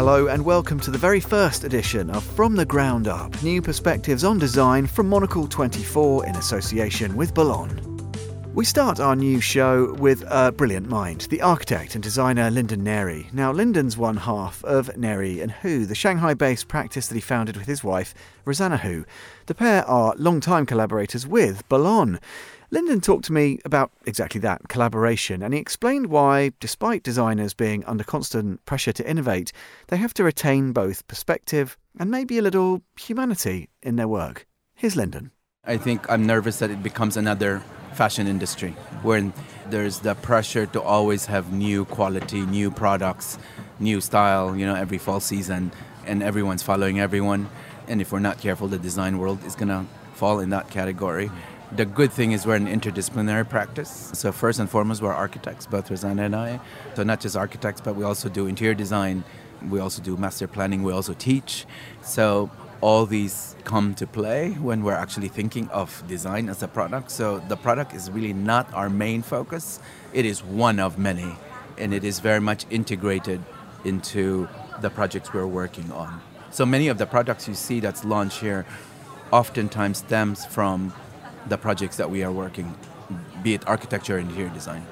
Hello and welcome to the very first edition of From the Ground Up, new perspectives on design from Monocle 24 in association with Boulogne. We start our new show with a brilliant mind, the architect and designer Lyndon Neri. Now, Lyndon's one half of Neri & Hu, the Shanghai-based practice that he founded with his wife, Rosanna Hu. The pair are long-time collaborators with Boulogne. Lyndon talked to me about exactly that, collaboration, and he explained why, despite designers being under constant pressure to innovate, they have to retain both perspective and maybe a little humanity in their work. Here's Lyndon. I think I'm nervous that it becomes another fashion industry where there's the pressure to always have new quality, new products, new style, every fall season, and everyone's following everyone. And if we're not careful, the design world is going to fall in that category. The good thing is we're an interdisciplinary practice. So first and foremost, we're architects, both Rosanna and I. So not just architects, but we also do interior design. We also do master planning. We also teach. So all these come to play when we're actually thinking of design as a product. So the product is really not our main focus. It is one of many, and it is very much integrated into the projects we're working on. So many of the products you see that's launched here oftentimes stems from the projects that we are working, be it architecture and interior design.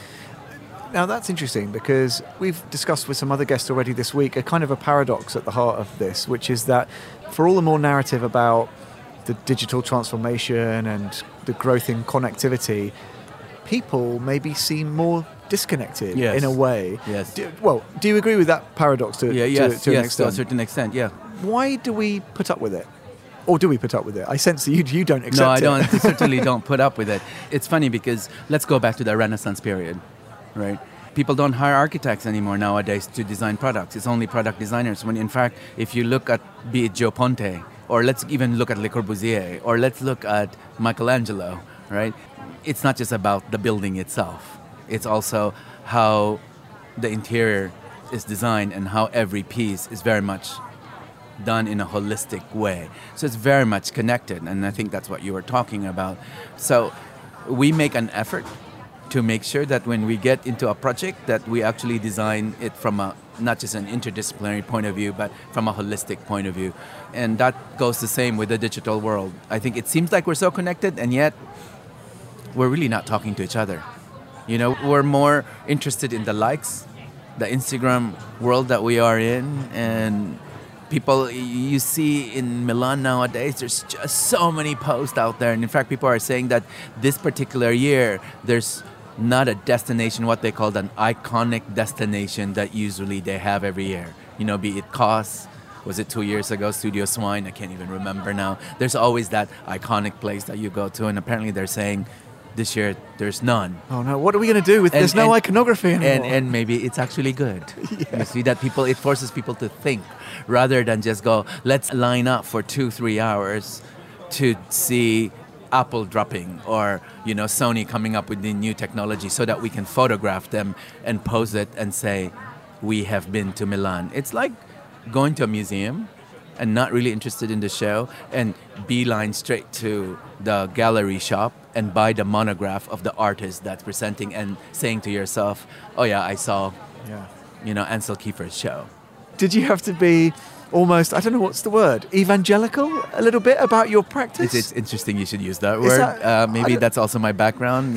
Now that's interesting because we've discussed with some other guests already this week a kind of a paradox at the heart of this, which is that for all the more narrative about the digital transformation and the growth in connectivity, people maybe seem more disconnected in a way. Yes. Do you agree with that paradox to an extent? Yes, to a certain extent, yeah. Why do we put up with it? Or do we put up with it? I sense that you don't accept it. No, I don't. Certainly don't put up with it. It's funny because let's go back to the Renaissance period, right? People don't hire architects anymore nowadays to design products. It's only product designers. When in fact, if you look at, be it Gio Ponte, or let's even look at Le Corbusier, or let's look at Michelangelo, right? It's not just about the building itself. It's also how the interior is designed and how every piece is very much done in a holistic way. So it's very much connected, and I think that's what you were talking about. So we make an effort to make sure that when we get into a project that we actually design it from a not just an interdisciplinary point of view, but from a holistic point of view. And that goes the same with the digital world. I think it seems like we're so connected, and yet we're really not talking to each other. We're more interested in the likes, the Instagram world that we are in, and people you see in Milan nowadays, there's just so many posts out there. And in fact, people are saying that this particular year, there's not a destination, what they call an iconic destination that usually they have every year. Be it COS, was it 2 years ago, Studio Swine, I can't even remember now. There's always that iconic place that you go to, and apparently they're saying this year there's none. Oh no, what are we going to do with there's no iconography anymore? And maybe it's actually good. Yeah. You see that it forces people to think rather than just go, let's line up for 2-3 hours to see Apple dropping or Sony coming up with the new technology so that we can photograph them and pose it and say, we have been to Milan. It's like going to a museum and not really interested in the show and beeline straight to the gallery shop and buy the monograph of the artist that's presenting and saying to yourself, oh yeah, I saw Ansel Kiefer's show. Did you have to be almost, I don't know what's the word, evangelical a little bit about your practice? It's interesting you should use that word. Maybe that's also my background,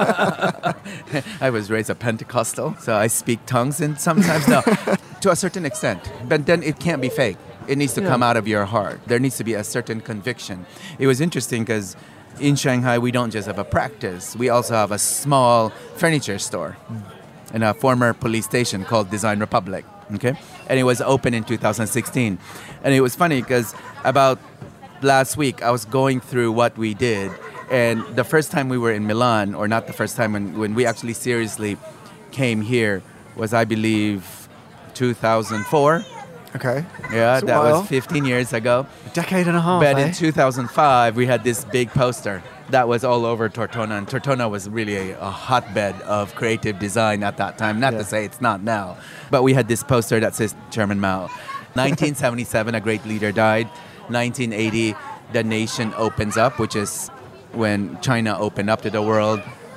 I was raised a Pentecostal, so I speak tongues and sometimes, no, to a certain extent. But then it can't be fake. It needs to come out of your heart. There needs to be a certain conviction. It was interesting because in Shanghai, we don't just have a practice. We also have a small furniture store in a former police station called Design Republic. Okay, and it was open in 2016. And it was funny because about last week, I was going through what we did. And the first time we were in Milan, or not the first time when we actually seriously came here, was, I believe, 2004. Okay. Yeah, that was 15 years ago. A decade and a half, But in 2005, we had this big poster that was all over Tortona. And Tortona was really a hotbed of creative design at that time. Not to say it's not now. But we had this poster that says Chairman Mao. 1977, a great leader died. 1980, the nation opens up, which is when China opened up to the world.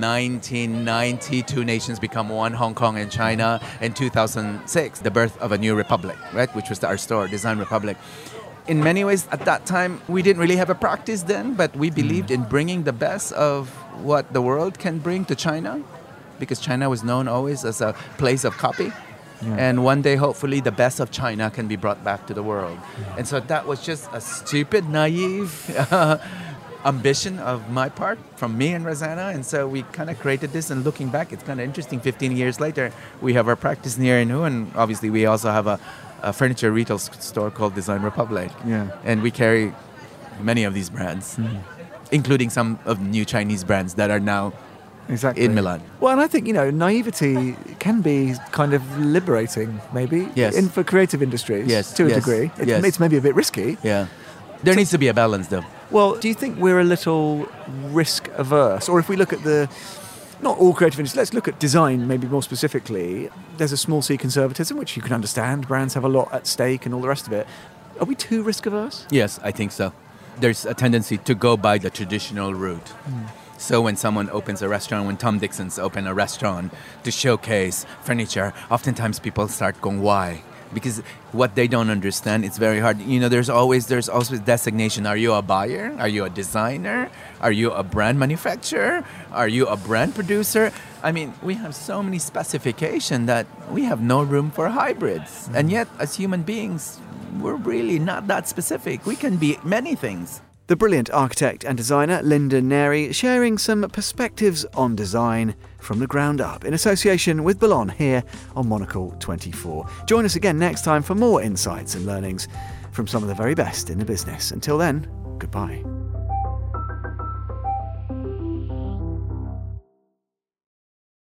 1990, two nations become one, Hong Kong and China. In 2006, the birth of a new republic, right, which was our store, Design Republic. In many ways, at that time, we didn't really have a practice then, but we believed in bringing the best of what the world can bring to China, because China was known always as a place of copy. Yeah. And one day, hopefully, the best of China can be brought back to the world. Yeah. And so that was just a stupid, naive ambition of my part, from me and Rosanna. And so we kind of created this, and looking back, it's kind of interesting. 15 years later, we have our practice near in Hu, and obviously we also have a furniture retail store called Design Republic. Yeah. And we carry many of these brands, including some of the new Chinese brands that are now in Milan. Well, and I think, naivety can be kind of liberating, maybe, for creative industries, to a degree. It's maybe a bit risky. Yeah. There needs to be a balance, though. Well, do you think we're a little risk-averse? Or if we look at not all creative industries, let's look at design maybe more specifically. There's a small C conservatism, which you can understand. Brands have a lot at stake and all the rest of it. Are we too risk-averse? Yes, I think so. There's a tendency to go by the traditional route. So when someone opens a restaurant, when Tom Dixon's open a restaurant to showcase furniture, oftentimes people start going, why? Because what they don't understand, it's very hard. There's always designation. Are you a buyer? Are you a designer? Are you a brand manufacturer? Are you a brand producer? I mean, we have so many specifications that we have no room for hybrids. And yet, as human beings, we're really not that specific. We can be many things. The brilliant architect and designer Linda Neri sharing some perspectives on design from the ground up in association with Boulogne here on Monocle 24. Join us again next time for more insights and learnings from some of the very best in the business. Until then, goodbye.